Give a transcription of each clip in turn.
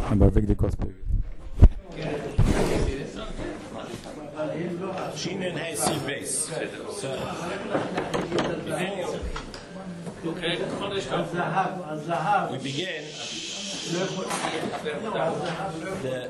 Aber weg die Kostpflege. Shinen has C base. So, okay, we begin the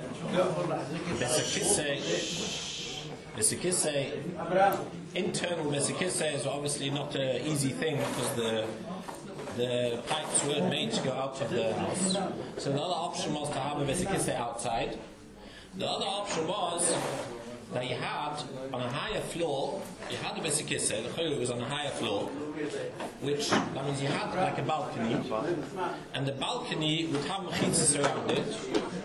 Vesikise, internal Vesikise is obviously not an easy thing because the pipes weren't made to go out of the house. So the other option was to have a Vesikise outside. The other option was that you had on a higher floor, you had a Vesikise, the Chayru was on a higher floor, which that means you had like a balcony, and the balcony would have mechitzas around it,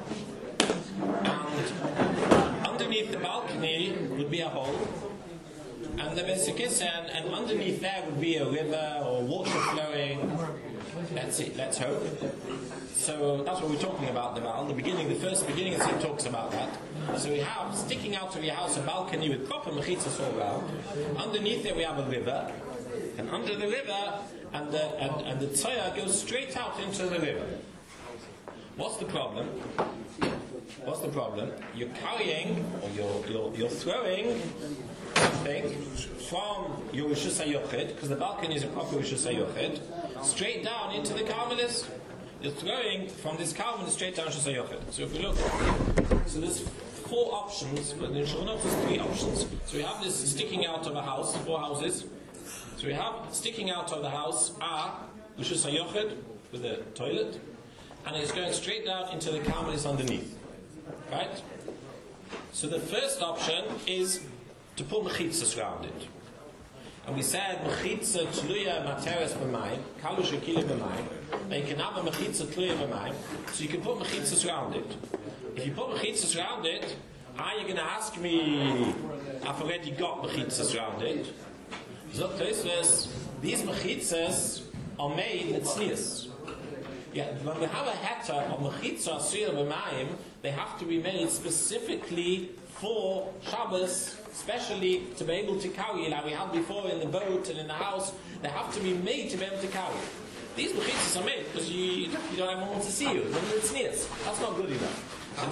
and underneath the balcony would be a hole, and the Vesikise, and underneath there would be a river or water flowing. That's it, let's hope. So that's what we're talking about, the first beginning of the scene talks about that. So we have, sticking out of your house, a balcony with proper mechitzas all around. Underneath it we have a river, and under the river, and the tzoya goes straight out into the river. What's the problem? You're carrying, or you're throwing something from your Rishus HaYochid, because the balcony is a proper Rishus HaYochid, straight down into the Karmelis. You're throwing from this Karmelis straight down to Rishus HaYochid. So if we look, so there's 4 options, but in Shulchan there's 3 options. So we have this sticking out of a house, 4 houses. So we have sticking out of the house Rishus HaYochid with a toilet, and it's going straight down into the Karmelis underneath. Right? So the first option is to put mechitzas around it. And we said mechitza tluya materes b'mayim, kalu shekila b'mayim. Now you can have a mechitza tluya b'mayim, so you can put mechitzas around it. If you put mechitzas around it, you're going to ask me, I've already got mechitzas around it. So these mechitzas are made with tznius. Yeah, when we have a heter of mechitza asuyah b'mayim, they have to be made specifically for Shabbos, especially to be able to carry, like we had before in the boat and in the house. They have to be made to be able to carry. These mechitzas are made because you don't have anyone to see you. It's nears. That's not good enough. And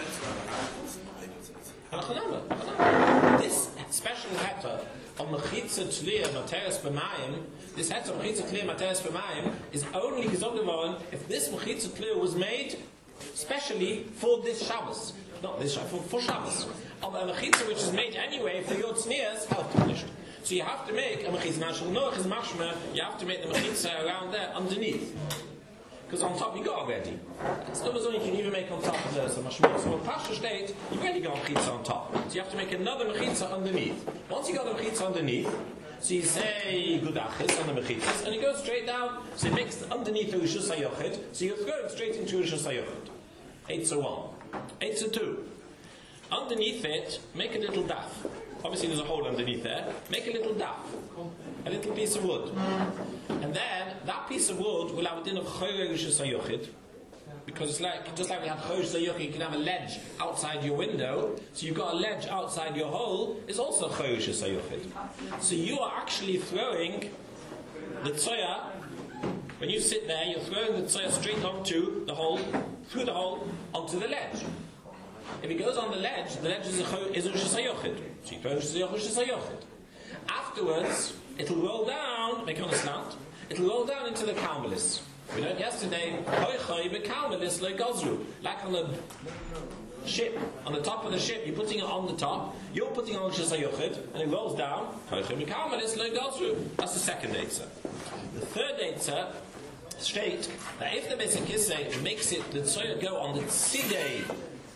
this special heter of mechitza tliya materes b'mayim, this heter of mechitza tliya materes b'mayim is only gezogen if this mechitza tliya was made specially for this Shabbos. Not this Shabbos, for Shabbos. Of a mechitza which is made anyway for your tznias, helped. So you have to make a mechitza. Now, Shulchan is mashma, you have to make the mechitza around there underneath. Because on top you got already. It's not as though you can even make on top of the mashma. So on Pasha state, you've already got a mechitza on top. So you have to make another mechitza underneath. Once you got the mechitza underneath, so you say Gudachis on the mechitzas, and it goes straight down, so it makes underneath the Rishus HaYochid, so you throw it straight into Rishus HaYochid. 8-1. 8-2. Underneath it, make a little daf. Obviously there's a hole underneath there. Make a little daf. A little piece of wood. And then, that piece of wood will have a din of Chorei Rishus HaYochid, because it's like, just like we have Chorei Rishus HaYochid, you can have a ledge outside your window, so you've got a ledge outside your hole, it's also Chorei Rishus HaYochid. So you are actually throwing the tzoya. When you sit there, you're throwing the tzoya straight onto the hole, through the hole, onto the ledge. If it goes on the ledge is a Rishus HaYochid. So you throw Rishus HaYochid. Afterwards, it'll roll down, make on a slant, it'll roll down into the Karmelis. We learned yesterday, like on a ship, on the top of the ship, you're putting it on the top, you're putting on Rishus HaYochid, and it rolls down, that's the second eitzah. The third eitzah state that if the Vesikise makes it, the tzoya go on the tzidei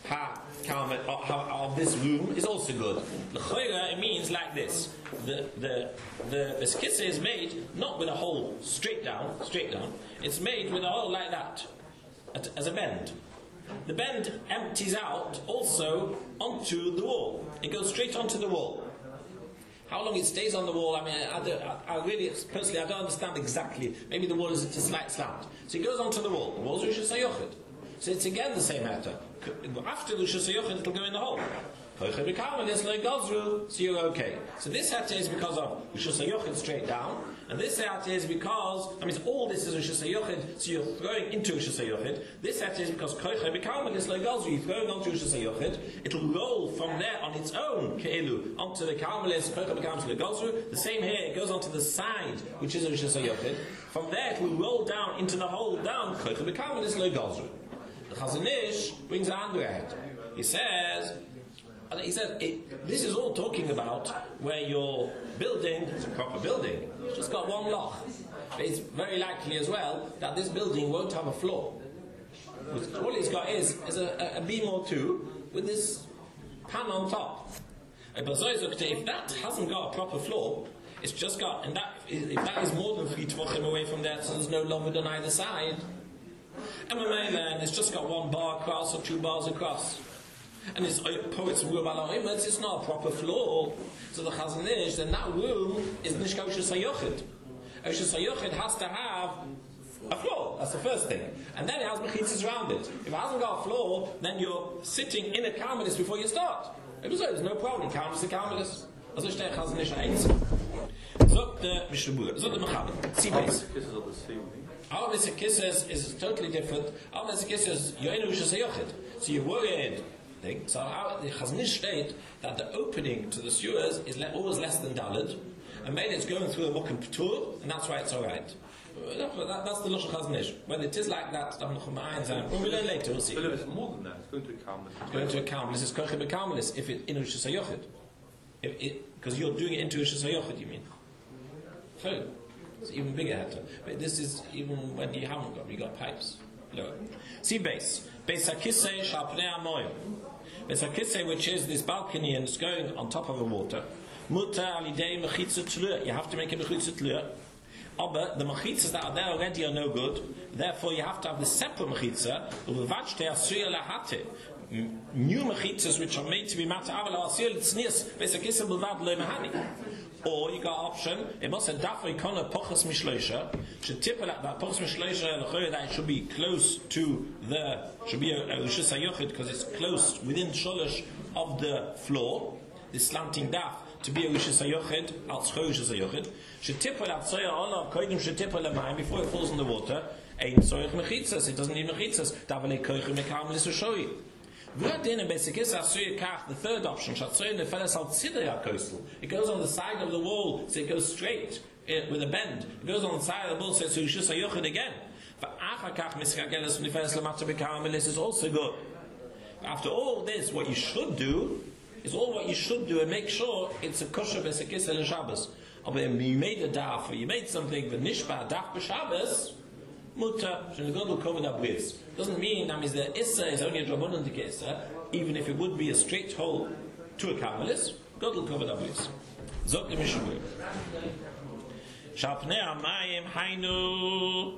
of this room, is also good. L'choira, it means like this. The Vesikise is made not with a hole straight down, it's made with a hole like that, as a bend. The bend empties out also onto the wall. It goes straight onto the wall. How long it stays on the wall, I mean, I really, personally, I don't understand exactly. Maybe the wall is at a slight slant. So it goes onto the wall. The wall's Rishus HaYochid. So it's again the same matter. After the Rishus HaYochid, it'll go in the hole. So you're okay. So this heter is because of Rishus HaYochid straight down, And this out is because, all this is Rishus HaYochid, so you're throwing into Rishus HaYochid. This out is because Koicha B'Karmelis Legalzu, you're throwing onto Rishus HaYochid, it'll roll from there on its own, Ke'elu, onto the Karmelis, Koicha B'Karmelis Legalzu. The same here, it goes onto the side, which is Rishus HaYochid. From there, it will roll down into the hole down, Koicha B'Karmelis Legalzu. The Chazon Ish brings a hand out. He says, this is all talking about where you're building, it's a proper building, it's just got one loch. But it's very likely as well that this building won't have a floor. All it's got is a beam or two with this pan on top. If that hasn't got a proper floor, it's just got, and if that is more than 3 tvachim away from there, so there's no longer on either side. And it's just got 1 bar across or 2 bars across. And it's poets it's not a proper floor. So the Chazon Ish, then that room is Nishka Rishus HaYochid. Rishus HaYochid has to have a floor. That's the first thing. And then it has mechitzas around it. If it hasn't got a floor, then you're sitting in a karmelis before you start. There's no problem. Karmelis to karmelis. Also steht Chazon Ish eins. Zot the Mishnah Zot the Mechaber. Sibes. All this kisses is totally different. All this kisses you're in Rishus HaYochid. So you're worried. So the Chazon Ish state that the opening to the sewers is always less than Daled, and maybe it's going through a Mokum P'tur, and that's why it's alright. That's the Lashon Chazon Ish. When it is like that, when we learn later, we'll see. But it's more than that. It's going to a Karmelis. It's going to a Karmelis. It's Koicha B'Karmelis if it's in Rishus HaYochid. Because you're doing it into Rishus HaYochid, you mean? So it's even bigger hatter. But this is even when you haven't got pipes. Lower. See base. Beis HaKisei Shalpnei HaMoyim. Beis HaKisei, which is this balcony and it's going on top of the water. Mutter alidei mechitza tlur. You have to make a mechitza tlur. But the mechitzas that are there already are no good. Therefore, you have to have the separate mechitza. Uvevachte asuya lahate. New mechitzas which are made to be matter aval asuya l'tznius. Beis HaKisei b'vad lo mahani. Or you got option, it must have dafai kana pochas mishloisha, should tip that pochas mishloisha, that it should be close to should be a Rishus HaYochid, because it's close within sholosh of the floor, this slanting daf, to be a Rishus HaYochid, al tzcho Rishus HaYochid, should tip that tzoya olav, koidim should tip lemayim, before it falls in the water, ein tzoyach mechitzas, it doesn't need mechitzas, davale koichim mekarmelis u'shoi. The third option, it goes on the side of the wall, so it goes straight with a bend. It goes on the side of the wall, so it's Rishus HaYochid again. Is also good. After all this, what you should do and make sure it's a kosher Beis HaKisei l'Shabbos. But you made a daf, or you made something, but nishba daf b'Shabbos, mutter, shenegod covered up with. Doesn't mean that means the issa is only a drabonon to issa, even if it would be a straight hole to a karmelis, God will cover that with. Zot the Mishnah. Shalpnei hamayim hainu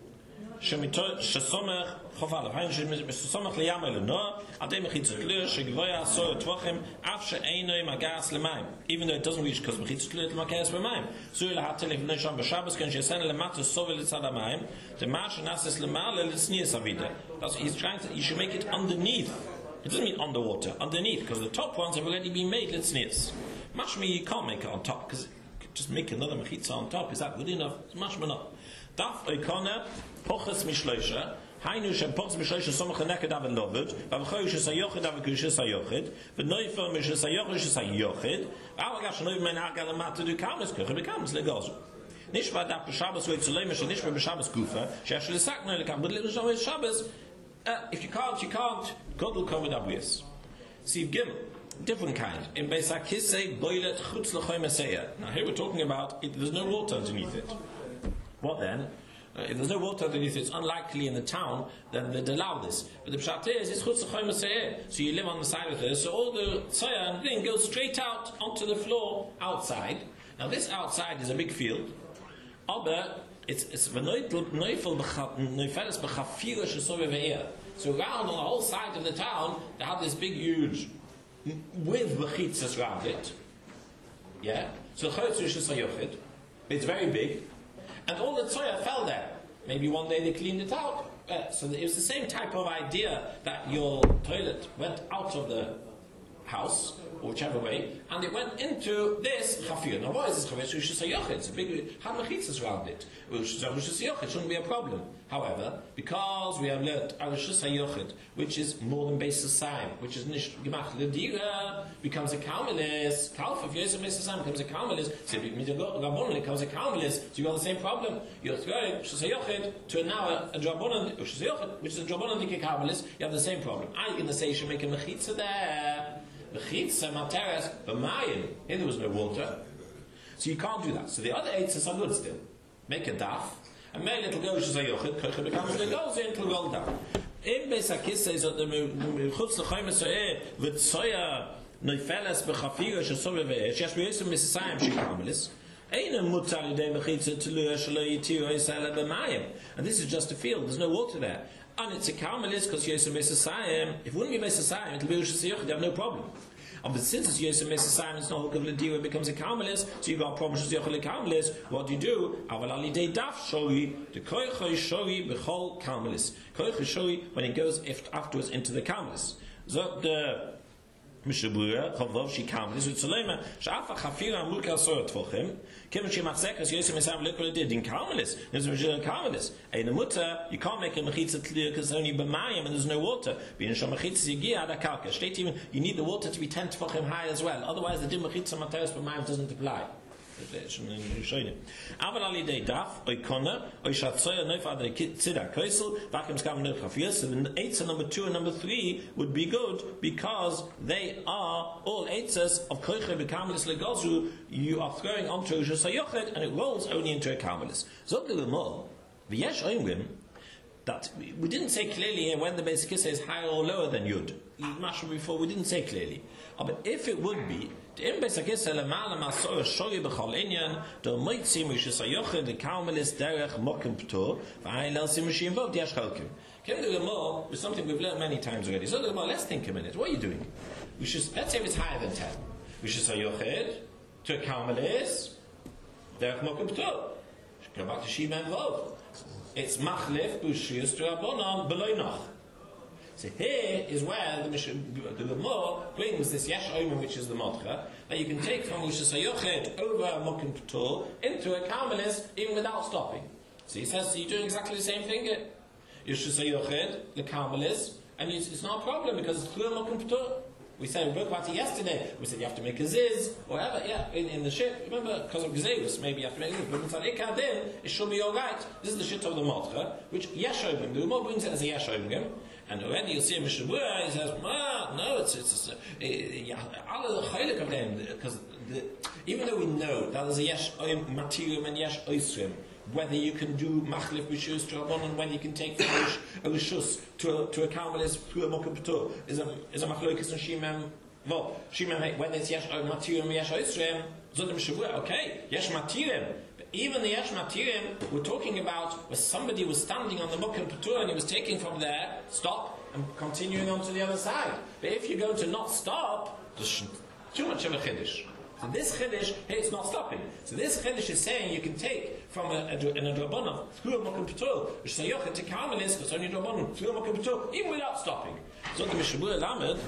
shesomach chovalov hainu shesomach liyam elunah adei mechitzot lur shegvoya asor tvachim af she'einoi magas lemayim, even though it doesn't reach because mechitzot lur l'makas b'mayim. So lahatel if nesham b'Shabbos kan shesen lemata sovel litzad hamayim the mash nasis lemala litznius avida. That's he's trying to. You should make it underneath. It doesn't mean underwater, underneath, because the top ones have already been made litznius. Mashmi you can't make it on top because just make another mechitza on top. Is that good enough? It's mashma not. Daf oikona pochas mishloisha. Hainu shem pochas mishloisha somach neked aven loved. V'avchoy Rishus HaYochid aven Rishus HaYochid. V'noifer Rishus HaYochid Rishus HaYochid. V'avagash noiv men ha'galamat to do kamas koche bekamas legazu. Nishba daf b'Shabbos v'yitzulei misha nishba b'Shabbos gufa. She'ashul esak no lekam. But little Shabbos. If you can't, you can't. God will cover that with. See Gimel. Different kind. In Beis HaKisei boilet chutz l'choy meseya. Now here we're talking about there's no water underneath it. What then? If there's no water underneath it, it's unlikely in the town, then they'd allow this. But the pshat is, it's chutz l'choy meseya. So you live on the side of it. So all the tzoya and thing goes straight out onto the floor outside. Now this outside is a big field. Aber it's v'noifel b'chafiras b'chafira shesove ve'er. So around on the whole side of the town, they have this big, huge with mechitzas around it. Yeah? So Chotz Rishus HaYochid, it's very big, and all the tzoya fell there. Maybe one day they cleaned it out. So it was the same type of idea that your toilet went out of the house, or whichever way, and it went into this chafir. Now, why is this chafir? So Rishus HaYochid. It's a big had mechitzas around it. Rishus HaYochid shouldn't be a problem. However, because we have learned Rishus HaYochid, which is more than Beis Hasayim, which is nish gemach ledira, becomes a kalmelis. Kalf if Yosef Beis Hasayim becomes a kalmelis. So if Rabbanon becomes a kalmelis, so you got the same problem. You're throwing Rishus HaYochid to now a Rabbanon Rishus HaYochid, which is a Rabbanon dike kalmelis. You have the same problem. I'm going to say you should make a mechitza there. Mechitza materes b'mayim. Here there was no water, so you can't do that. So the other eights are good still. Make a daf. And may little go Rishus HaYochid, koche becomes the goes into the gold down. In Beis HaKis says that the chutz l'chayim so'eh v'tzoya noifeles b'chafira shesove ve'eh shesh b'yosem misasayim shekamelis eina mutar yidei mechitza tluya shelo yitiru yisrael b'mayim. And this is just a field, there's no water there. And it's a kamelis because Yosef misasayim. If it wouldn't be misasayim, it'll be Rishus HaYochid, you have no problem. But since it's Yosef Mesasayim, it's not Hukav L'Diru, it becomes a Karmelis, so you've got a problem with Yochel Karmelis. What do you do? Aval Alidei Daf Shori, the Koichoi Shori B'chol Karmelis. Koichoi Shori, when it goes afterwards into the Karmelis. So the Mishabura, Chavov, she Karmelis, with Solema, Shafa Chafira Mulka Sorat Tvochem, Kevin Shemachzek, as Yosef Mesayim Lekol did in Karmelis. There's a Mishra Karmelis. Ein Mutter, you can't make a Mechitza clear because it's only B'mayim and there's no water. Being Shom Mechitza Yigia Ad HaKarka. State even, you need the water to be 10 Tvochem high as well. Otherwise, the Dim Mechitza Materes B'mayim doesn't apply. Aber all day daf, oikona, oishatzoya noifa de tzida koisel, vakim skam no chafir. So the eitzah number 2 and number 3 would be good because they are all eitzahs of koiche bekamelis legozu. You are throwing onto Rishus HaYochid and it rolls only into a kamelis. Zot the lemol, v'yesh oimrim. That we didn't say clearly here when the basic kissa is higher or lower than Yud. Before we didn't say clearly. But if it would be, the basic kissa lemala masor shori b'chol inyan, the moitzim Rishus HaYochid the kalmelis derech mokim ptor, v'ayil sim rishim vod yash chalkim. Can do more with something we've learned many times already. So let's think a minute. What are you doing? Let's say if it's higher than 10. Rishus HaYochid to a kalmelis derech mokim ptor. Go back to Shimon Vov. It's machlif b'shiyus to Rabbanon below noch. So here is where the Gemara brings this yesh omen, which is the modcha, that you can take from Rishus HaYochid over a mokim p'tor into a karmelis even without stopping. So he says, so you're doing exactly the same thing here. Rishus HaYochid, the karmelis, and it's not a problem because it's through a mokim p'tor. We said, we spoke about it yesterday. We said you have to make a ziz, or whatever, in the ship. Remember, because of gzeirus, maybe you have to make a ziz. But inside ikadin, it should be alright. This is the shit of the modcha, which yesh obim. The Umar brings it as a yesh obim. And already you'll see in Mishabura, he says, no, it's all the chaylik of them, because even though we know that there's a yesh materium and yesh oisrim, whether you can do machlif b'shus to Rabbanon, when you can take fish a rishus to a karmelis through a mokum p'tur, is a machlokes and shimem. Well, shimem whether it's yesh materium yesh oisrim, zot Mishabura, okay, yesh materium. Even the yesh materium we're talking about, where somebody was standing on the mokum p'tur and he was taking from there, stop and continuing on to the other side. But if you're going to not stop, there's too much of a chiddush. So this chiddush, hey, it's not stopping. So this chiddush is saying you can take from a drabonon through a mokum p'tur, Rishus HaYochid to karmelis, because only drabonon through a mokum p'tur, even without stopping. So the Mishabura Lamed,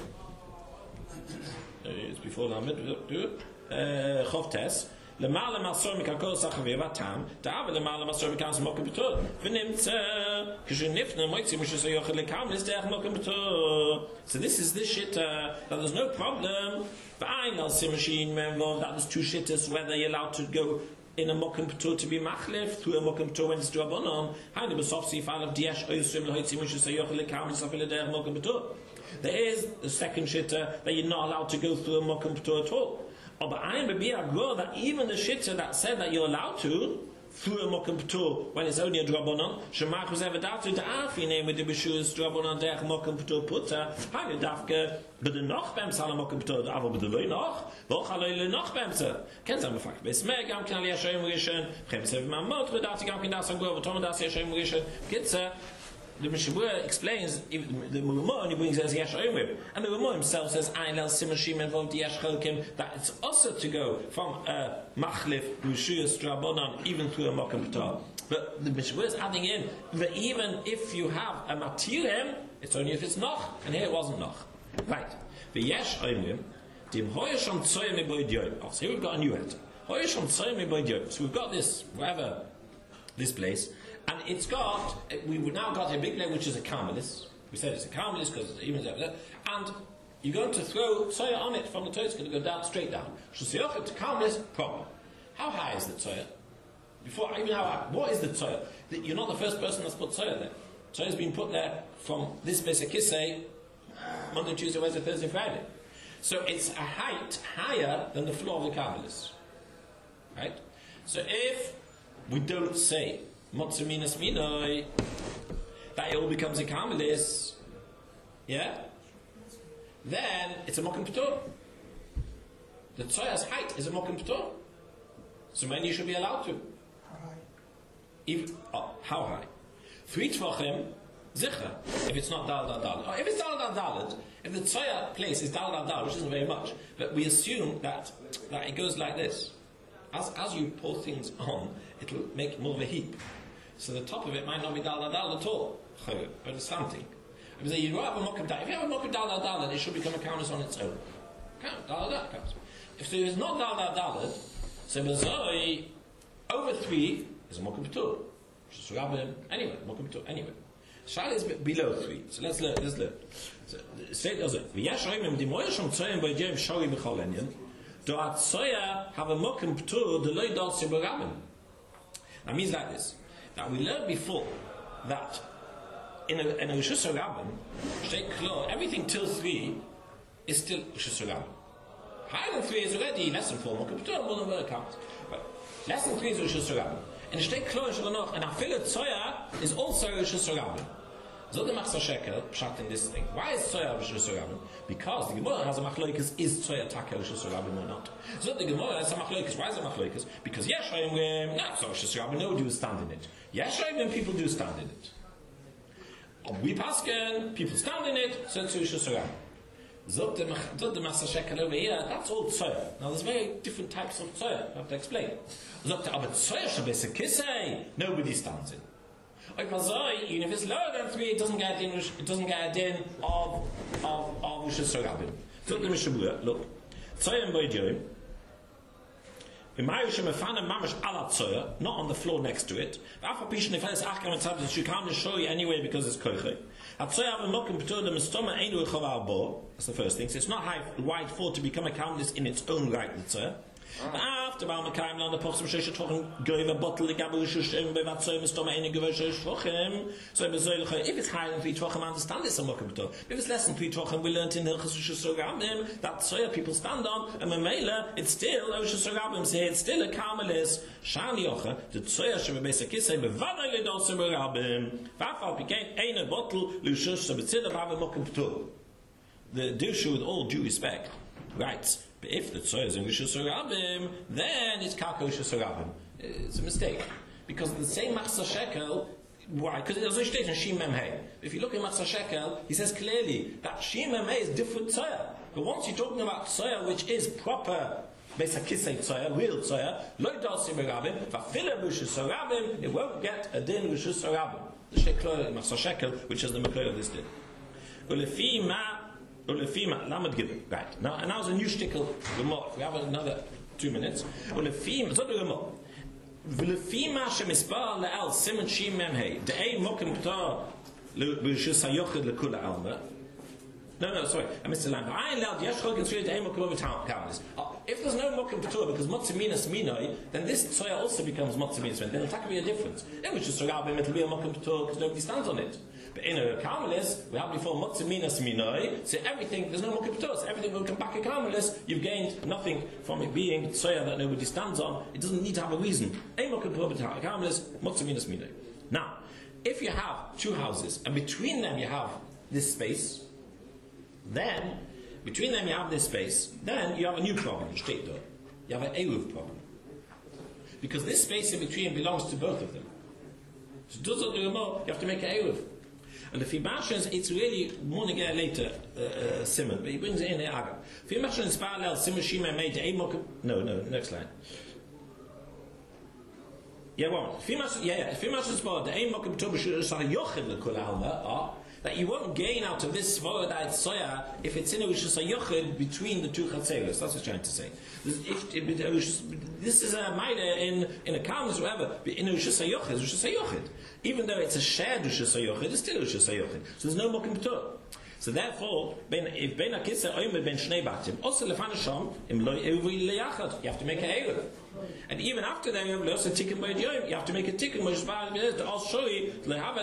it's before Lamed, Chov Tes, למעלה מהסור מקרקור סחבי ותם, דאבל למעלה מהסור מקרקור סמוקם פטור, ונמצא כשנפנה מויצים Rishus HaYochid לקרמליס דרך מוקם פטור. So this is this shit, that there's no problem. Fine, I'll see machine, that was two shitters, whether you're allowed to go in a mokum p'tur to be machlef through a mokum p'tur when it's drabonon. Hani b'sof sifal of diash oisrim l'hoitzim Rishus HaYochid l'karmelis afil derech mokum p'tur. There is the second shitter that you're not allowed to go through a mokum p'tur at all. But I be agro that even the shitter that said that you're allowed to through a mokum p'tur when it's only a drabonon, shemach was ever doubted to afi name with the b'shus drabonon derech mokum p'tur puta. Hani dafke but the noch beim salam mokum p'tur aber but the loy noch doch haloi le noch beim se. Kennst du am fakt besme gam kan ali shoym rishon khemsev mamot vedati gam kan das go tom das shoym rishon gitze. The Mishabura explains the Mulumah only brings as Yesh Oimrim, and the Mulumah himself says Einel Simashim involved Yesh Cholkim, that it's also to go from a Machlif Rishuyas Drabonon even through a Mokum P'tor. But the Mishabura is adding in that even if you have a Matirem, it's only if it's Noch, and here it wasn't Noch. Right. The Yesh Oimrim, Dim hoyer sham tzoya me boy diyo. So here we've got a new head. Hoyer sham tzoya me boy diyo. So we've got this, whatever, this place, and it's got, we've now got a big leg which is a carmelis. We said it's a carmelis because it's even there, and you're going to throw tzoya on it from the toe, it's going to go down, straight down. Shusiyochet to carmelis, problem. How high is the tzoya? Before, even how high? What is the tzoya? You're not the first person that's put tzoya there. Tzoya has been put there from this basic kisei, Monday, Tuesday, Wednesday, Thursday, Friday. So it's a height higher than the floor of the carmelis. Right? So if we don't say Motzer Minas Minoi, that it all becomes a carmelis, yeah? Then it's a Mokum P'tur. The tzoya's height is a Mokum P'tur. So many you should be allowed to. How high? 3 Tvachim, Zicha. If it's not Dal Dal Dal. If it's Dal Dal Dal, if the tzoya place is Dal Dal Dal, which isn't very much, but we assume that it goes like this. As you pour things on, it'll make more of a heap. So the top of it might not be Dal Dal Dal at all. But it's something. If you have a Mokum Dal, if you have a Mokum Dal Dal Dal, then it should become a countess on its own. Dal Dal counts. If there is not Dal Dal Dal, so Bazoi over 3 is a Mokum P'tur. Anyway, Mokum P'tur, anyway. Shal is below 3. So let's learn. So, say it does it. V'yesh roimim dimoyer shom tzoyim b'yem shori b'chol enyan. Do at tzoya have a Mokum P'tur the loy dal sibarabim. That means like this. That we learned before that in a Rishus HaRabim, Shtei Klo, everything till 3 is still Rishus HaRabim. Higher than 3 is already less than 4 Mokum P'tur, more than where it counts. But less than 3 is Rishus HaRabim. And Shtei Klo and Shalanoch, and Afil Tzoya is also Rishus HaRabim. So the Machzor Shekel, pshat in this thing. Why is Tzoya Rishus HaRabim? Because the Gemara has a Machloikas, is Tzoya Taka Rishus HaRabim or not? So the Gemara has a Machloikas. Why is it Machloikas? Because Yeshayim, no, it's not Rishus HaRabim, no do stand in it. Yeshayim, people do stand in it. We pasken, people stand in it, so it's Rishus HaRabim. Zot the Machzor Shekel over here, that's all Tzoya. Now there's very different types of Tzoya, I have to explain. Zot the Tzoya Shabbos Kisei, nobody stands in. Even if it's lower than 3, it doesn't get in of Rishus HaRabim. Zot the Mishabura, look. Tzoya and Boydioim. Not on the floor next to it. You can't show you anyway because it's koiche. That's the first thing. So it's not wide for to become a countess in its own right. After Balmakaim on the Postum Sheshet Wochen, give a bottle of Gabushim, Bevatsoy, Mistoma, any Gabush Wochen. So if it's higher than 3 Wochen, understand this. If it's less than 3 Wochen, we learned in Hilchus Sogabim that Soya people stand on, and Mamela, it's still Oshus Sogabim, say it's still a Carmelis. Shani Ocha, the Soya Shabasaki say, Bevada Lidol Sogabim, Vafal became a bottle, Lushus, Sabitida Bava Mokum. The Dushu, with all due respect, writes. But if the tzoya is in Rishus HaRabim, then it's Kako Rishus HaRabim. It's a mistake. Because the same Machzor Shekel, why? Because it doesn't state in Shim Mem Hei. If you look at Machzor Shekel, he says clearly that Shim Mem Hei is different tzoya. But once you're talking about tzoya which is proper, Besakisei tzoya, real tzoya, Lo Dosim HaRabim, Vafila Rishus HaRabim, it won't get a din Rishus HaRabim. The Shekel, Machzor Shekel, which is the Mekor of this din. Ulefi ma Ulefima, Lamed Gibber. Right. Now it's a new shtickle. We have another 2 minutes. Ulefima, so the Gemara. Ulefima shemispar le'al siman shim memhei. De'ei mokim p'tar l'rishus hayochid l'kula alma. No, sorry. I missed the line. I allowed yesh chol considered de'ei mokim over countless. If there's no mokim p'tar because motzi minas minoi, then this tzoya also becomes motzi minas minoi. Then it'll be a difference. Then which is sorabim, it'll be a mokim p'tar because nobody stands on it. But in a Carmelis, we have before Motzi Minas Minoi, so everything, there's no Mokum P'tur, so everything will come back a Carmelis, you've gained nothing from it being Tzoya that nobody stands on, it doesn't need to have a reason. A Mokum P'tur, a Carmelis, Motzi Minas Minoi. Now, if you have 2 houses, and between them you have this space, then, between them you have this space, then you have a new problem, you have an Eruv problem. Because this space in between belongs to both of them. So you have to make an Eruv. And the Fibashans, it's really more to get later, Simon, but he brings it in the Aga. Fibashans parallel, Simon Shima made a Mokum. No, next line. Yeah, one. Fibashans parallel, the A Mokum Tobashur Yochid the Kulalma. that you won't gain out of this Svoradite Soya if it's in a Rishus HaYochid between the two Chatzeros. That's what I'm trying to say. This is a Maida in a Kalmas or whatever, in a Rishus HaYochid. Even though it's a shared Rishus HaYochid, it's still a Rishus HaYochid. So there's no more K'mtur. So therefore, if Ben Akisa Omer Ben Shnei Batim, also Lefan Sham, Im Lo Evi Leyachad, you have to make a Erev. And even after that, you have to make a tikkun. I'll show you,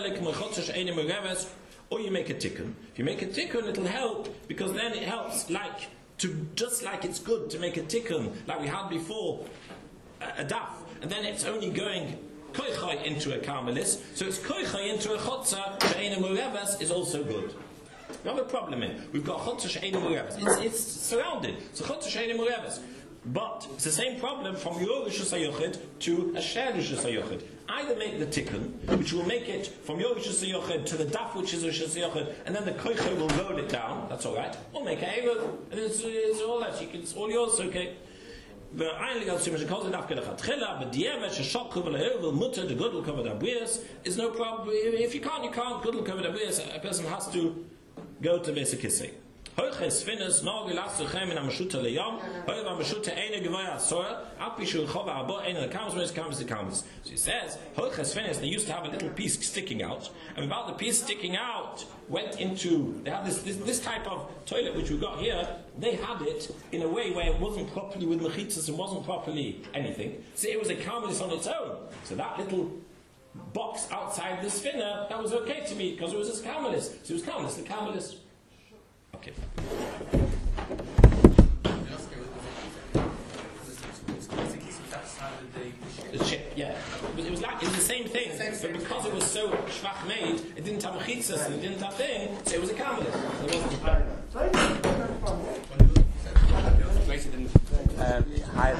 or you make a tikkun. If you make a tikkun, it'll help, because then it helps, just like it's good to make a tikkun, like we had before, a daf, and then it's only going koichai into a karmelis, so it's koichai into a chotza, she'ena mureves is also good. We have a problem here. We've got chotza she'ena mureves. It's surrounded. So chotza she'ena mureves. But it's the same problem from your Rishus HaYochid to a shared Rishus HaYochid. Either make the tikkun, which will make it from your Rishus HaYochid to the daf, which is Rishus HaYochid, and then the koiche will roll it down. That's all right. Or make a erev. It's all that. It's all yours. Okay. The good will cover the abuyas is no problem. If you can't, you can't. Good will cover the abuyas. A person has to go to basic kissing. Hoches finis no gelastu chem in a mashuta leyam. However, mashuta eine gewaya soil. Apishu chova abo eine comes. So he says hoches finis. They used to have a little piece sticking out, and about the piece sticking out went into. They had this type of toilet which we got here. They had it in a way where it wasn't properly with mechitzas and wasn't properly anything. So it was a karmelis on its own. So that little box outside the spinner, that was okay to me because it was a karmelis. So it was karmelis, the karmelis. Okay. Yeah, it was the same thing, but because it was so schwach made, it didn't have mechitzas and it didn't have thing, so it was a karmelis. It wasn't.